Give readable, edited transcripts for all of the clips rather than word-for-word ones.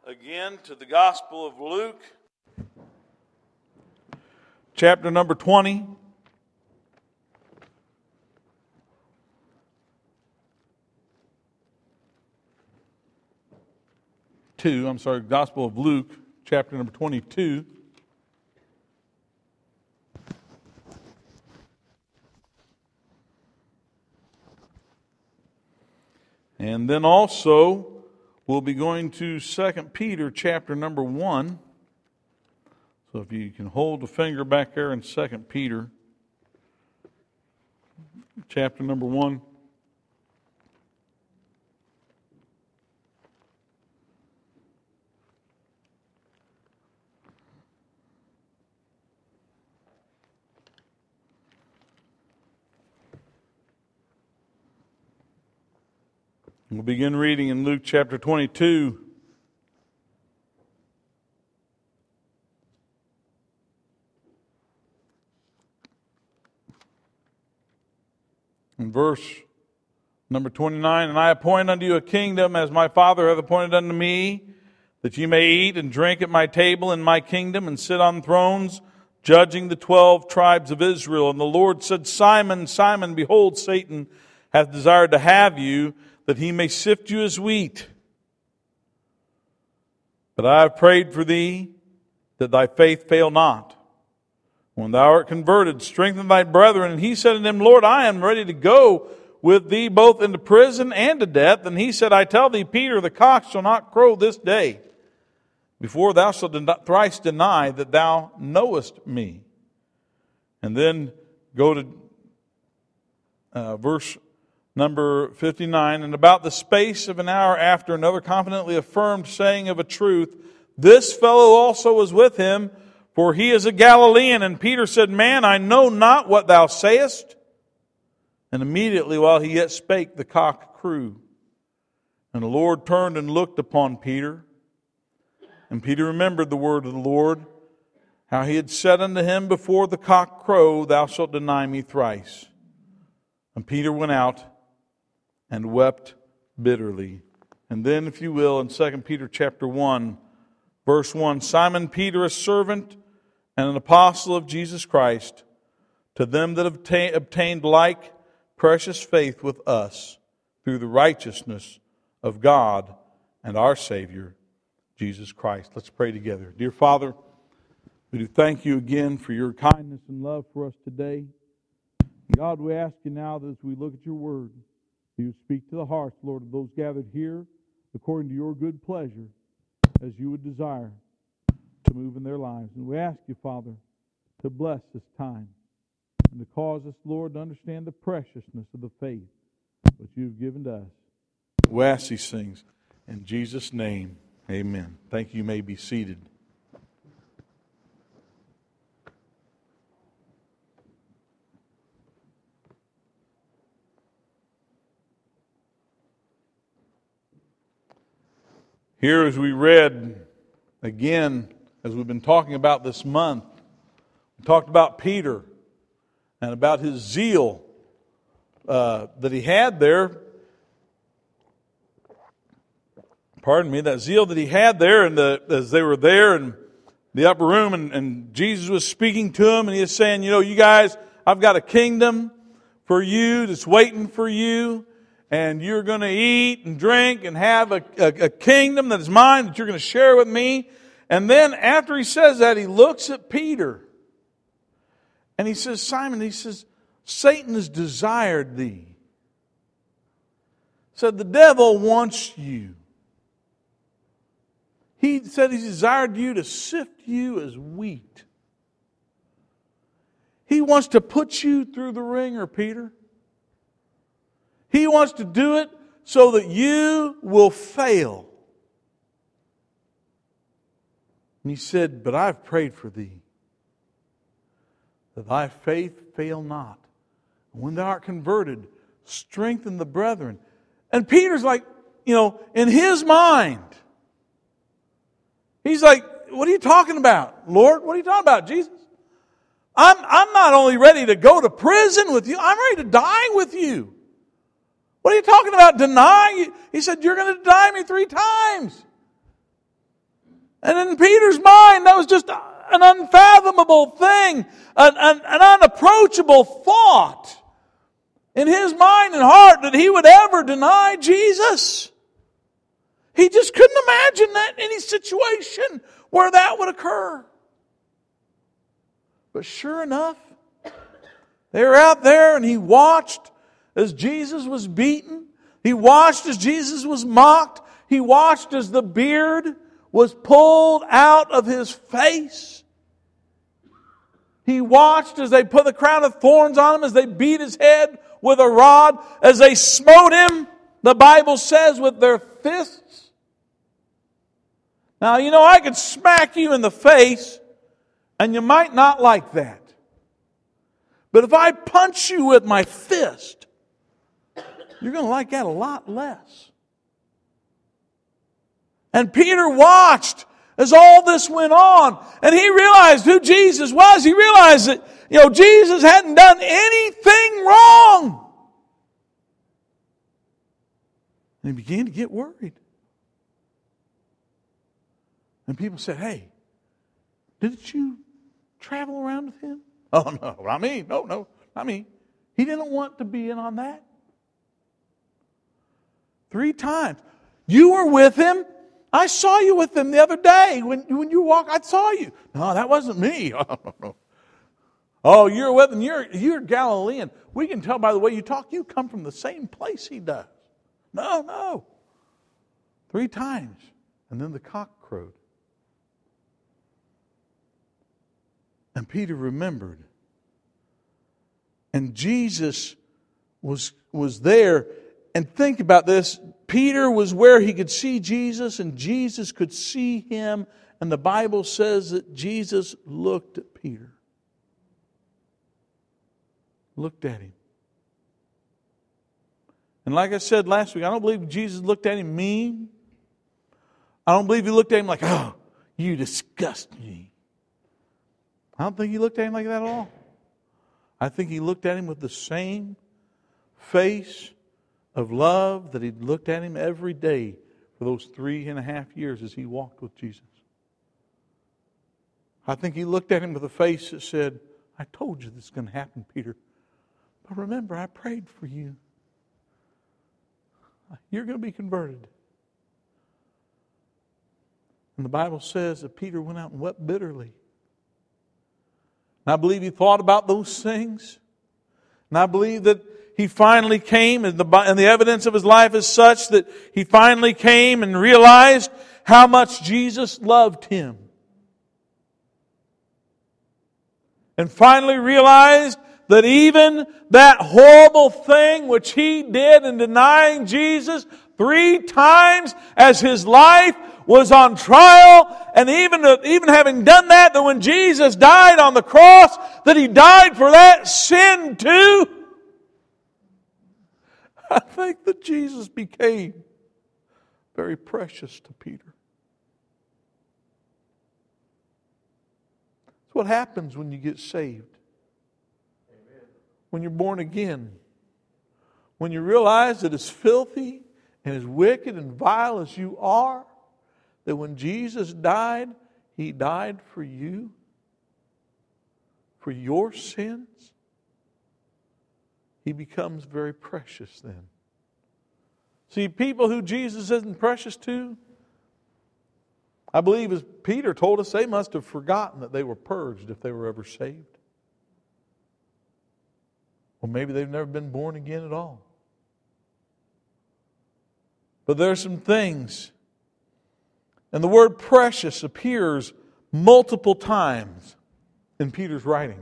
again to the Gospel of Luke, chapter number 20. Gospel of Luke, chapter number 22. And then also, we'll be going to 2 Peter, chapter number 1. So if you can hold the finger back there in 2 Peter, chapter number 1. We'll begin reading in Luke chapter 22. In verse number 29, "And I appoint unto you a kingdom, as my Father hath appointed unto me, that ye may eat and drink at my table in my kingdom, and sit on thrones, judging the 12 tribes of Israel. And the Lord said, Simon, Simon, behold, Satan hath desired to have you, that he may sift you as wheat. But I have prayed for thee, that thy faith fail not. When thou art converted, strengthen thy brethren. And he said unto him, Lord, I am ready to go with thee both into prison and to death. And he said, I tell thee, Peter, the cock shall not crow this day, before thou shalt thrice deny that thou knowest me." And then go to verse number 59, "And about the space of an hour after, another confidently affirmed, saying of a truth, This fellow also was with him, for he is a Galilean. And Peter said, Man, I know not what thou sayest. And immediately while he yet spake, the cock crew. And the Lord turned and looked upon Peter. And Peter remembered the word of the Lord, how he had said unto him, Before the cock crow, thou shalt deny me thrice. And Peter went out and wept bitterly." And then, if you will, in 2 Peter chapter 1, verse 1, "Simon Peter, a servant and an apostle of Jesus Christ, to them that have obtained like precious faith with us, through the righteousness of God and our Savior, Jesus Christ." Let's pray together. Dear Father, we do thank you again for your kindness and love for us today. God, we ask you now that as we look at your word, you speak to the hearts, Lord, of those gathered here according to your good pleasure, as you would desire to move in their lives. And we ask you, Father, to bless this time and to cause us, Lord, to understand the preciousness of the faith which you've given to us. We ask these things in Jesus' name. Amen. Thank you. You may be seated. Here, as we read again, as we've been talking about this month, we talked about Peter and about his zeal that he had there. That zeal that he had there, and as they were there in the upper room, and Jesus was speaking to him, and he was saying, you guys, I've got a kingdom for you that's waiting for you. And you're going to eat and drink and have a kingdom that is mine that you're going to share with me. And then after he says that, he looks at Peter. And he says, Simon, he says, Satan has desired thee. He said, the devil wants you. He said he desired you to sift you as wheat. He wants to put you through the ringer, Peter. He wants to do it so that you will fail. And he said, but I've prayed for thee, that thy faith fail not. And when thou art converted, strengthen the brethren. And Peter's like, in his mind, he's like, what are you talking about, Lord? What are you talking about, Jesus? I'm not only ready to go to prison with you, I'm ready to die with you. What are you talking about? Denying? He said, you're going to deny me 3 times. And in Peter's mind, that was just an unfathomable thing, an unapproachable thought in his mind and heart that he would ever deny Jesus. He just couldn't imagine that in any situation where that would occur. But sure enough, they were out there and he watched as Jesus was beaten. He watched as Jesus was mocked. He watched as the beard was pulled out of his face. He watched as they put the crown of thorns on him, as they beat his head with a rod, as they smote him, the Bible says, with their fists. Now, you know, I could smack you in the face, and you might not like that. But if I punch you with my fist, you're going to like that a lot less. And Peter watched as all this went on, and he realized who Jesus was. He realized that, Jesus hadn't done anything wrong. And he began to get worried. And people said, "Hey, didn't you travel around with him?" "Oh, no, not me. No, not me." He didn't want to be in on that. 3 times. "You were with him. I saw you with him the other day. When you walked, I saw you." "No, that wasn't me." "Oh, you're with him. You're Galilean. We can tell by the way you talk. You come from the same place he does." No. 3 times. And then the cock crowed. And Peter remembered. And Jesus was there. And think about this. Peter was where he could see Jesus, and Jesus could see him. And the Bible says that Jesus looked at Peter. Looked at him. And like I said last week, I don't believe Jesus looked at him mean. I don't believe he looked at him like, "Oh, you disgust me." I don't think he looked at him like that at all. I think he looked at him with the same face of love that he'd looked at him every day for those 3.5 years as he walked with Jesus. I think he looked at him with a face that said, "I told you this is going to happen, Peter. But remember, I prayed for you. You're going to be converted." And the Bible says that Peter went out and wept bitterly. And I believe he thought about those things. And I believe that he finally came, and the evidence of his life is such that he finally came and realized how much Jesus loved him. And finally realized that even that horrible thing which he did in denying Jesus 3 times as his life was on trial, and even having done that when Jesus died on the cross, that he died for that sin too. I think that Jesus became very precious to Peter. That's what happens when you get saved. Amen. When you're born again. When you realize that as filthy and as wicked and vile as you are, that when Jesus died, He died for you, for your sins. He becomes very precious then. See, people who Jesus isn't precious to, I believe as Peter told us, they must have forgotten that they were purged if they were ever saved. Or maybe they've never been born again at all. But there are some things, and the word precious appears multiple times in Peter's writing.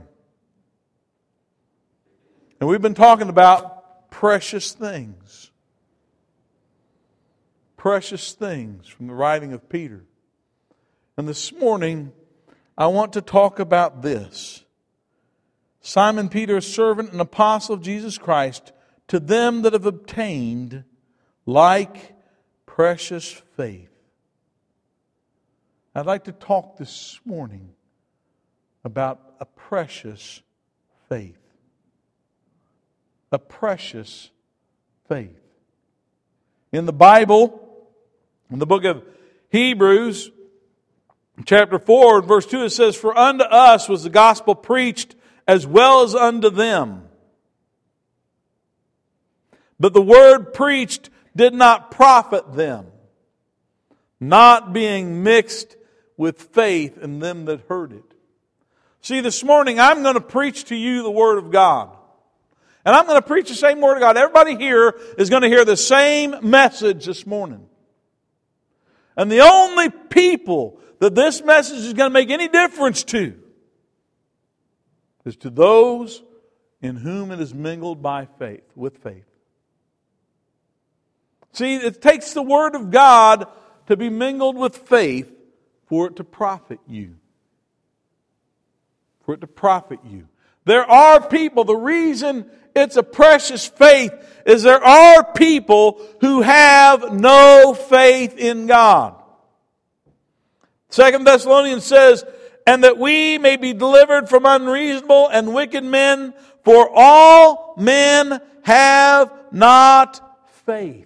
And we've been talking about precious things. Precious things from the writing of Peter. And this morning, I want to talk about this. Simon Peter, a servant and apostle of Jesus Christ, to them that have obtained like precious faith. I'd like to talk this morning about a precious faith. A precious faith. In the Bible, in the book of Hebrews, In chapter 4, verse 2, it says, "For unto us was the gospel preached as well as unto them. But the word preached did not profit them, not being mixed with faith in them that heard it." See, this morning I'm going to preach to you the Word of God. And I'm going to preach the same Word of God. Everybody here is going to hear the same message this morning. And the only people that this message is going to make any difference to is to those in whom it is mingled by faith, with faith. See, it takes the Word of God to be mingled with faith for it to profit you. For it to profit you. There are people, the reason it's a precious faith is there are people who have no faith in God. 2 Thessalonians says, "And that we may be delivered from unreasonable and wicked men, for all men have not faith."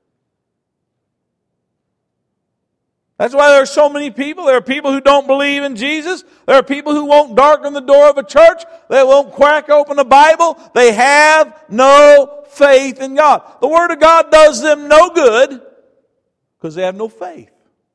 That's why there are so many people. There are people who don't believe in Jesus. There are people who won't darken the door of a church. They won't crack open a Bible. They have no faith in God. The Word of God does them no good because they have no faith.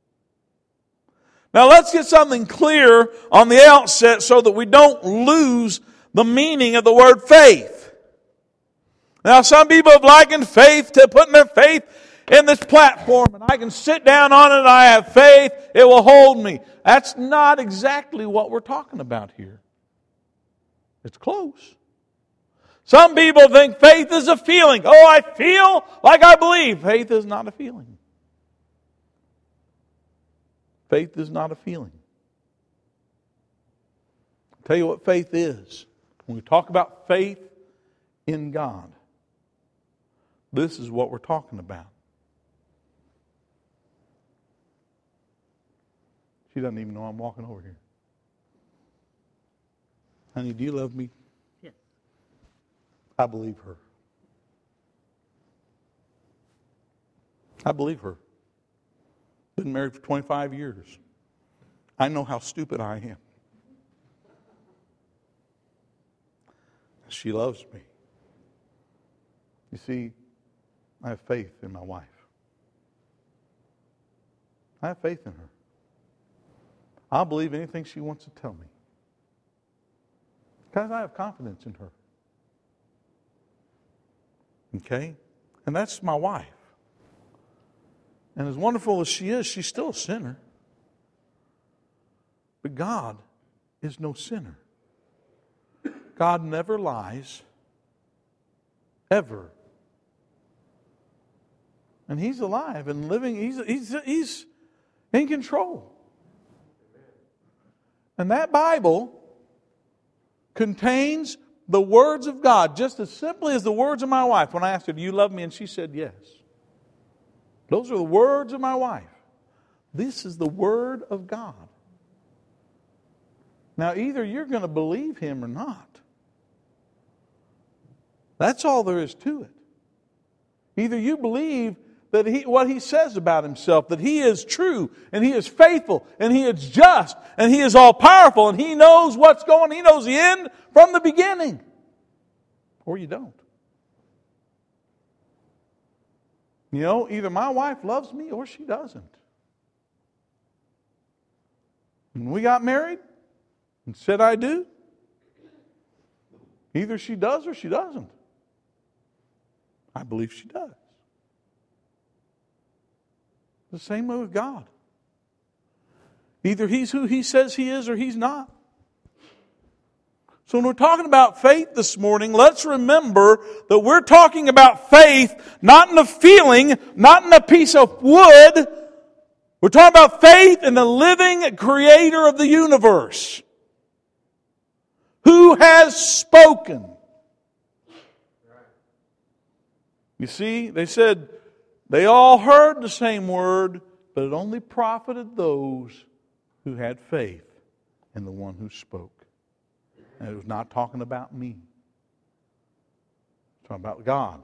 Now let's get something clear on the outset so that we don't lose the meaning of the word faith. Now some people have likened faith to putting their faith in this platform, and I can sit down on it and I have faith, it will hold me. That's not exactly what we're talking about here. It's close. Some people think faith is a feeling. Oh, I feel like I believe. Faith is not a feeling. Faith is not a feeling. I'll tell you what faith is. When we talk about faith in God, this is what we're talking about. She doesn't even know I'm walking over here. Honey, do you love me? Yes. I believe her. I believe her. Been married for 25 years. I know how stupid I am. She loves me. You see, I have faith in my wife. I have faith in her. I'll believe anything she wants to tell me. Because I have confidence in her. Okay? And that's my wife. And as wonderful as she is, she's still a sinner. But God is no sinner. God never lies. Ever. And He's alive and living. He's in control. And that Bible contains the words of God, just as simply as the words of my wife. When I asked her, "Do you love me?" and she said yes. Those are the words of my wife. This is the Word of God. Now, either you're going to believe Him or not. That's all there is to it. Either you believe that what He says about Himself, that He is true, and He is faithful, and He is just, and He is all-powerful, and He knows what's going on. He knows the end from the beginning. Or you don't. You know, either my wife loves me or she doesn't. When we got married and said I do, either she does or she doesn't. I believe she does. The same way with God. Either He's who He says He is or He's not. So when we're talking about faith this morning, let's remember that we're talking about faith not in a feeling, not in a piece of wood. We're talking about faith in the living Creator of the universe. Who has spoken? You see, they said they all heard the same word, but it only profited those who had faith in the one who spoke. And it was not talking about me. It's talking about God.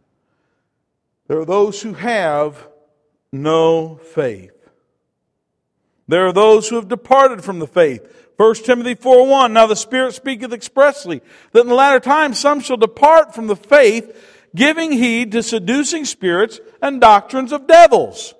There are those who have no faith. There are those who have departed from the faith. 1 Timothy 4:1, now the Spirit speaketh expressly, that in the latter times some shall depart from the faith, giving heed to seducing spirits and doctrines of devils.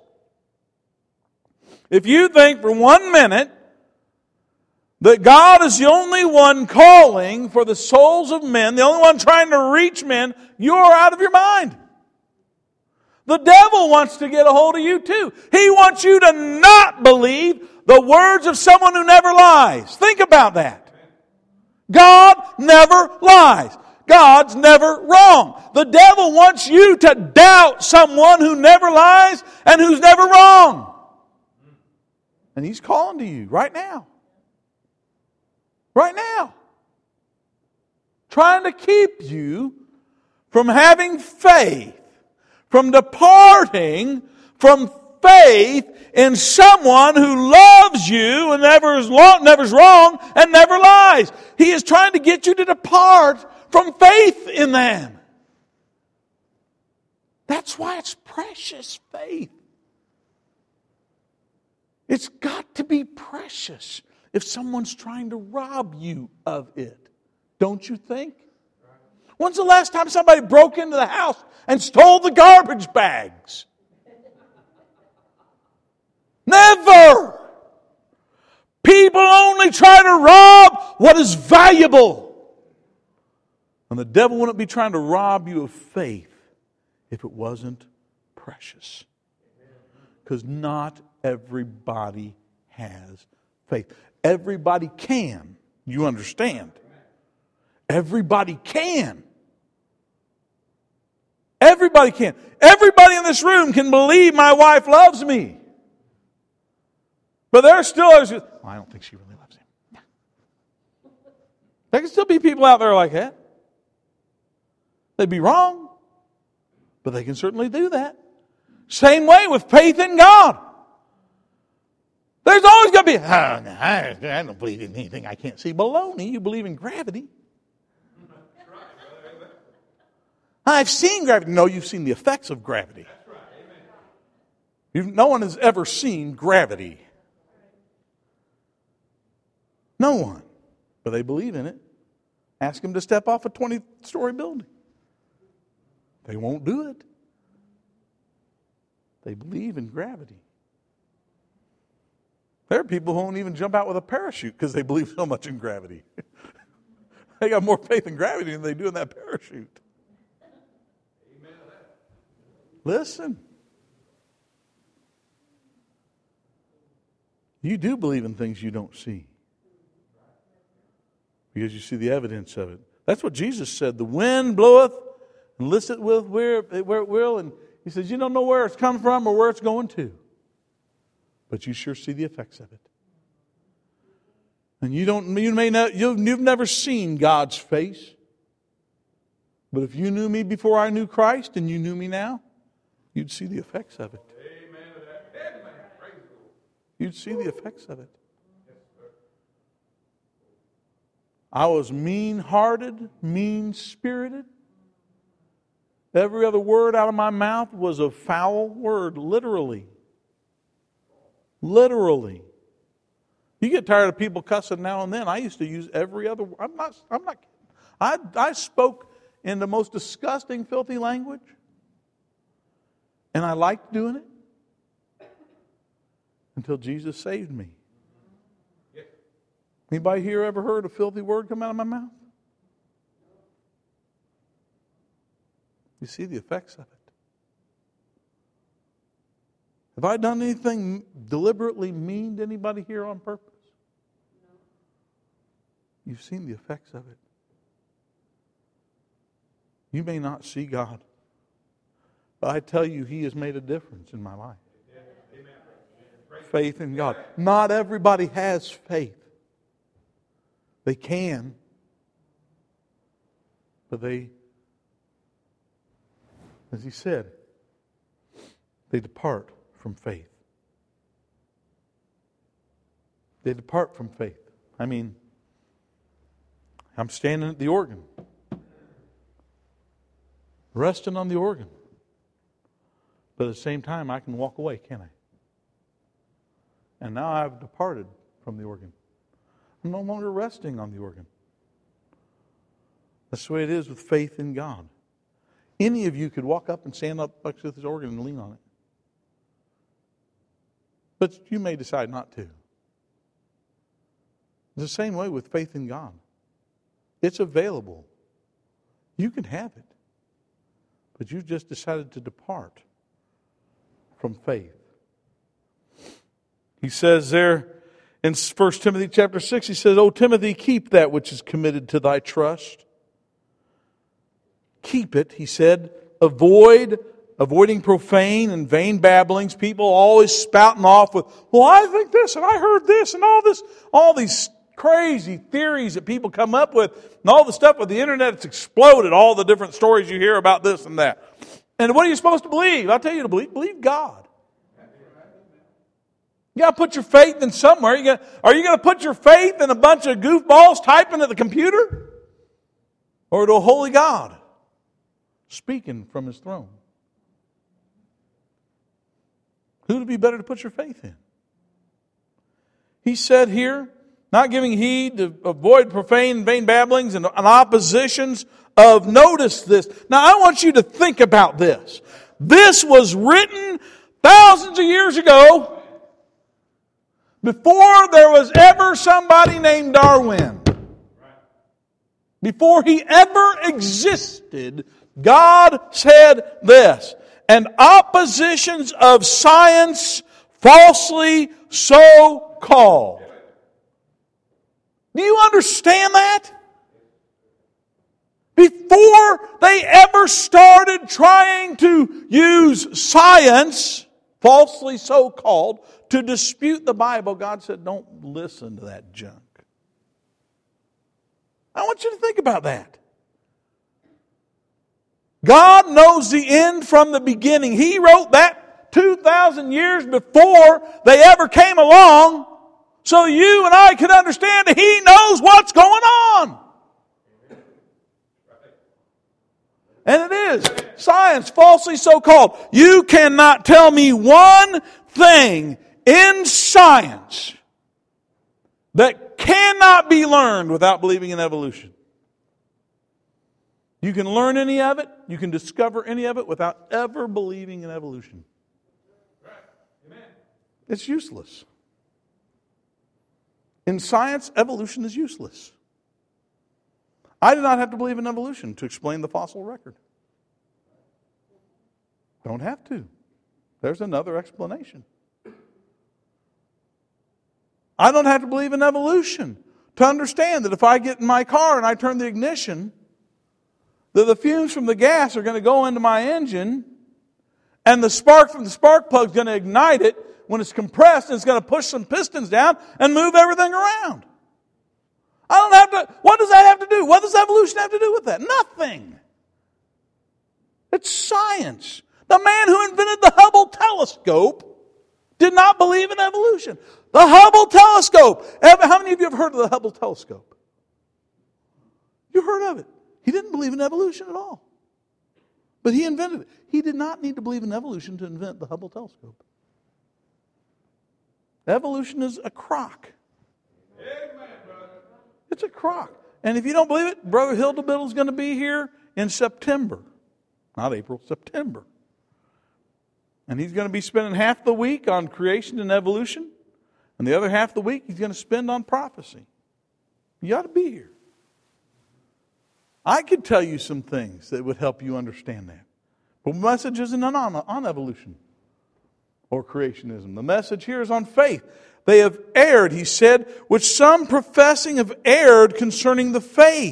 If you think for 1 minute that God is the only one calling for the souls of men, the only one trying to reach men, you are out of your mind. The devil wants to get a hold of you too. He wants you to not believe the words of someone who never lies. Think about that. God never lies. God's never wrong. The devil wants you to doubt someone who never lies and who's never wrong. And he's calling to you right now. Right now. Trying to keep you from having faith, from departing from faith in someone who loves you and never's wrong and never lies. He is trying to get you to depart from faith in them. That's why it's precious faith. It's got to be precious if someone's trying to rob you of it. Don't you think? When's the last time somebody broke into the house and stole the garbage bags? Never! People only try to rob what is valuable. And the devil wouldn't be trying to rob you of faith if it wasn't precious. Because not everybody has faith. Everybody can. You understand? Everybody can. Everybody can. Everybody in this room can believe my wife loves me. But there are still others who, I don't think she really loves him. There can still be people out there like that. They'd be wrong, but they can certainly do that. Same way with faith in God. There's always going to be, I don't believe in anything I can't see. Baloney, you believe in gravity. I've seen gravity. No, you've seen the effects of gravity. No one has ever seen gravity. No one. But they believe in it. Ask them to step off a 20-story building. They won't do it. They believe in gravity. There are people who won't even jump out with a parachute because they believe so much in gravity. They got more faith in gravity than they do in that parachute. Listen. You do believe in things you don't see. Because you see the evidence of it. That's what Jesus said. The wind bloweth and listeth with where it will. And he says, you don't know where it's come from or where it's going to. But you sure see the effects of it. And you've never seen God's face. But if you knew me before I knew Christ and you knew me now, you'd see the effects of it. You'd see the effects of it. I was mean-hearted, mean-spirited. Every other word out of my mouth was a foul word, literally. Literally. You get tired of people cussing now and then. I used to use every other word. I'm not kidding. I spoke in the most disgusting, filthy language. And I liked doing it. Until Jesus saved me. Anybody here ever heard a filthy word come out of my mouth? You see the effects of it. Have I done anything deliberately mean to anybody here on purpose? You've seen the effects of it. You may not see God, but I tell you, He has made a difference in my life. Faith in God. Not everybody has faith. They can, but they, as he said, they depart from faith. They depart from faith. I mean, I'm standing at the organ, resting on the organ, but at the same time I can walk away, can't I? and now I've departed from the organ. I'm no longer resting on the organ. That's the way it is with faith in God. Any of you could walk up and stand up next to this organ and lean on it. But you may decide not to. It's the same way with faith in God. It's available. You can have it. But you've just decided to depart from faith. He says there in 1 Timothy chapter 6, he says, O Timothy, keep that which is committed to thy trust. Keep it, he said. Avoiding profane and vain babblings. People always spouting off with, well, I think this and I heard this and all these crazy theories that people come up with, and all the stuff with the internet, it's exploded, all the different stories you hear about this and that. And what are you supposed to believe? I'll tell you to believe God. You got to put your faith in somewhere. Are you going to put your faith in a bunch of goofballs typing at the computer? Or to a holy God speaking from His throne? Who would be better to put your faith in? He said here, not giving heed to avoid profane and vain babblings and oppositions of, notice this. Now I want you to think about this. This was written thousands of years ago, before there was ever somebody named Darwin. Before he ever existed, God said this. And oppositions of science falsely so called. Do you understand that? Before they ever started trying to use science, falsely so called, to dispute the Bible, God said, don't listen to that junk. I want you to think about that. God knows the end from the beginning. He wrote that 2,000 years before they ever came along, so you and I could understand that He knows what's going on. And it is science, falsely so called. You cannot tell me one thing in science that cannot be learned without believing in evolution. You can learn any of it, you can discover any of it without ever believing in evolution. It's useless. In science, evolution is useless. I do not have to believe in evolution to explain the fossil record. Don't have to. There's another explanation. I don't have to believe in evolution to understand that if I get in my car and I turn the ignition, that the fumes from the gas are going to go into my engine, and the spark from the spark plug is going to ignite it. When it's compressed, it's going to push some pistons down and move everything around. I don't have to. What does that have to do? What does evolution have to do with that? Nothing. It's science. The man who invented the Hubble telescope did not believe in evolution. The Hubble telescope. How many of you have heard of the Hubble telescope? You heard of it. He didn't believe in evolution at all. But he invented it. He did not need to believe in evolution to invent the Hubble telescope. Evolution is a crock. Amen, brother. It's a crock. And if you don't believe it, Brother Hildebiddle is going to be here in September. Not April, September. And he's going to be spending half the week on creation and evolution. And the other half of the week he's going to spend on prophecy. You ought to be here. I could tell you some things that would help you understand that. But the message isn't on evolution or creationism. The message here is on faith. They have erred, he said, which some professing have erred concerning the faith.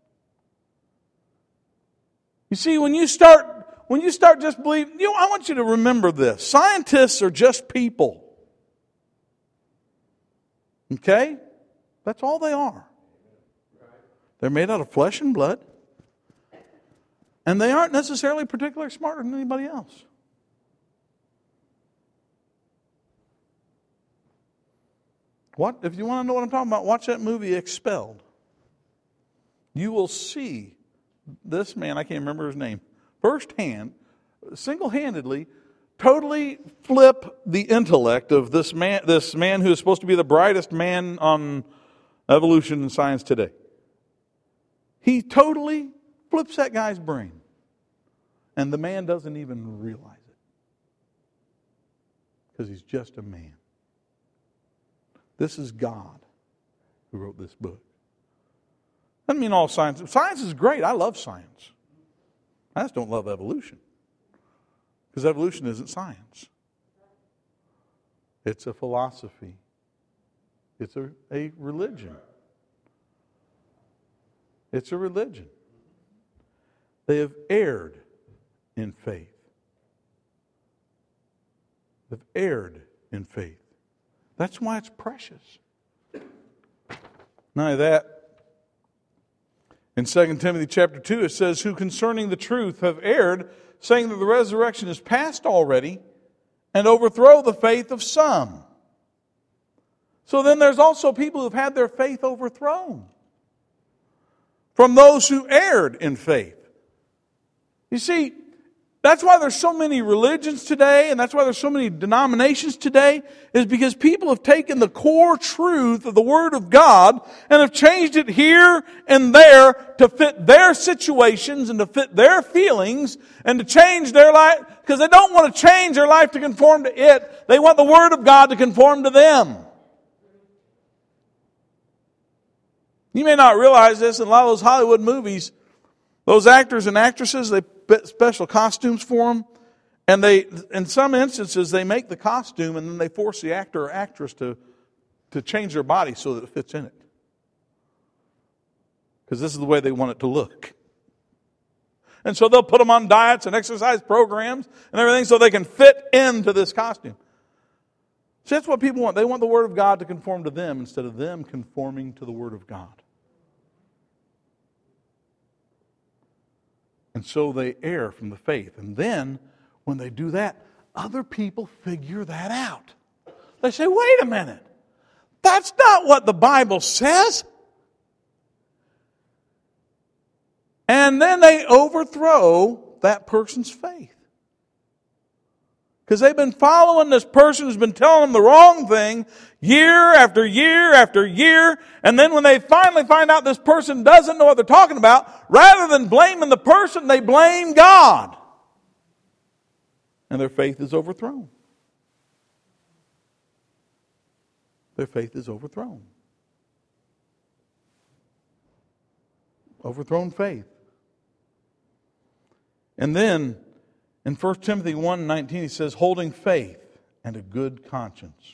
You see, when you start just believing, I want you to remember this. Scientists are just people. Okay? That's all they are. They're made out of flesh and blood. And they aren't necessarily particularly smarter than anybody else. If you want to know what I'm talking about, watch that movie Expelled. You will see this man, I can't remember his name, firsthand, single-handedly totally flip the intellect of this man who is supposed to be the brightest man on evolution and science today. He totally flips that guy's brain. And the man doesn't even realize it. Because he's just a man. This is God who wrote this book. Doesn't mean all science. Science is great. I love science. I just don't love evolution. Because evolution isn't science. It's a philosophy. It's a religion. It's a religion. They have erred in faith. They've erred in faith. That's why it's precious. Not only that, in 2 Timothy chapter 2 it says, who concerning the truth have erred, saying that the resurrection is past already, and overthrow the faith of some. So then there's also people who've had their faith overthrown from those who erred in faith. You see, that's why there's so many religions today, and that's why there's so many denominations today, is because people have taken the core truth of the Word of God and have changed it here and there to fit their situations and to fit their feelings and to change their life, because they don't want to change their life to conform to it. They want the Word of God to conform to them. You may not realize this, in a lot of those Hollywood movies, those actors and actresses, they put special costumes for them. And they, in some instances, they make the costume and then they force the actor or actress to change their body so that it fits in it. Because this is the way they want it to look. And so they'll put them on diets and exercise programs and everything so they can fit into this costume. See, that's what people want. They want the Word of God to conform to them instead of them conforming to the Word of God. And so they err from the faith. And then, when they do that, other people figure that out. They say, wait a minute. That's not what the Bible says. And then they overthrow that person's faith. Because they've been following this person who's been telling them the wrong thing year after year after year. And then when they finally find out this person doesn't know what they're talking about, rather than blaming the person, they blame God. And their faith is overthrown. Their faith is overthrown. Overthrown faith. And then, in 1 Timothy 1:19, he says, holding faith and a good conscience.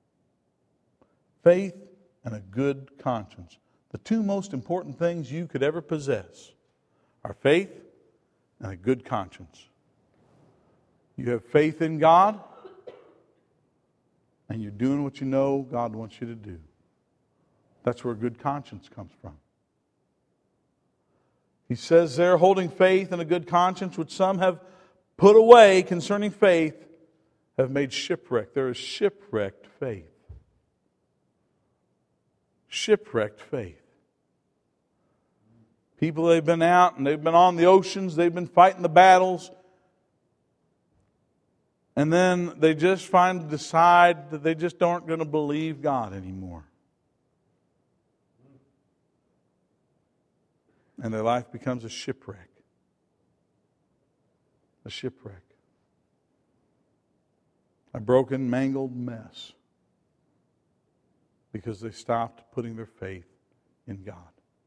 Faith and a good conscience. The two most important things you could ever possess are faith and a good conscience. You have faith in God, and you're doing what you know God wants you to do. That's where a good conscience comes from. He says there, holding faith and a good conscience, which some have put away concerning faith, have made shipwreck. There is shipwrecked faith. Shipwrecked faith. People, they've been out and they've been on the oceans, they've been fighting the battles, and then they just decide that they just aren't going to believe God anymore. And their life becomes a shipwreck. A shipwreck. A broken, mangled mess. Because they stopped putting their faith in God.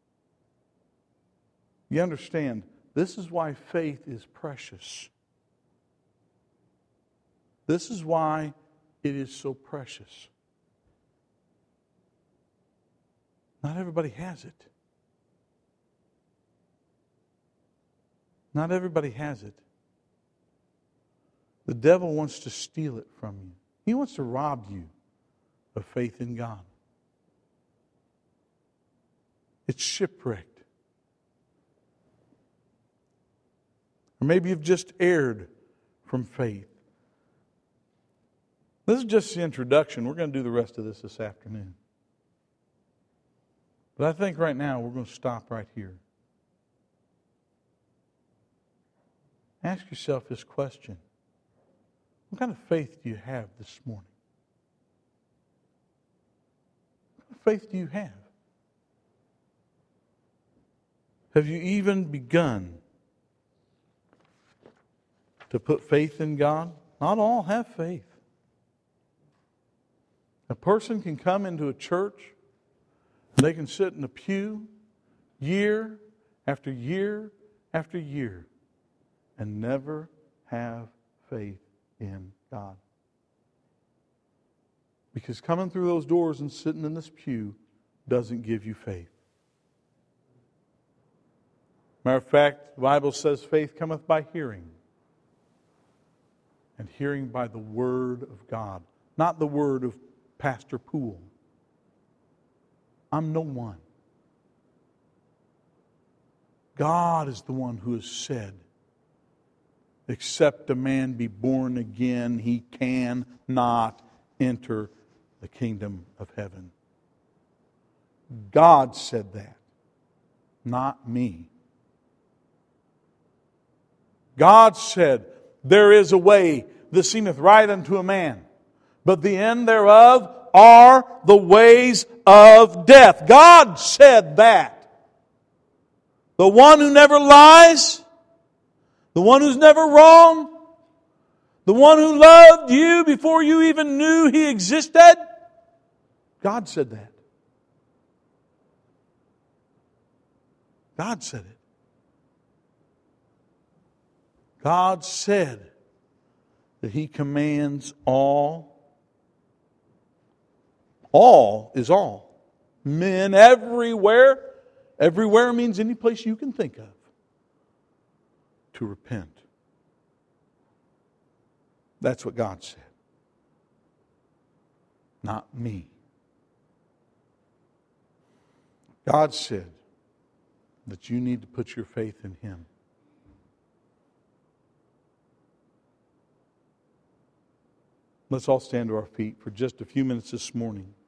You understand, this is why faith is precious. This is why it is so precious. Not everybody has it. Not everybody has it. The devil wants to steal it from you. He wants to rob you of faith in God. It's shipwrecked. Or maybe you've just erred from faith. This is just the introduction. We're going to do the rest of this afternoon. But I think right now we're going to stop right here. Ask yourself this question. What kind of faith do you have this morning? What kind of faith do you have? Have you even begun to put faith in God? Not all have faith. A person can come into a church and they can sit in a pew year after year after year and never have faith in God. Because coming through those doors and sitting in this pew doesn't give you faith. Matter of fact, the Bible says faith cometh by hearing, and hearing by the Word of God, not the word of Pastor Poole. I'm no one. God is the one who has said, except a man be born again, he cannot enter the kingdom of heaven. God said that, not me. God said, there is a way that seemeth right unto a man, but the end thereof are the ways of death. God said that. The one who never lies, the one who's never wrong, the one who loved you before you even knew He existed, God said that. God said it. God said that He commands all. All is all. Men everywhere. Everywhere means any place you can think of. To repent. That's what God said. Not me. God said that you need to put your faith in Him. Let's all stand to our feet for just a few minutes this morning.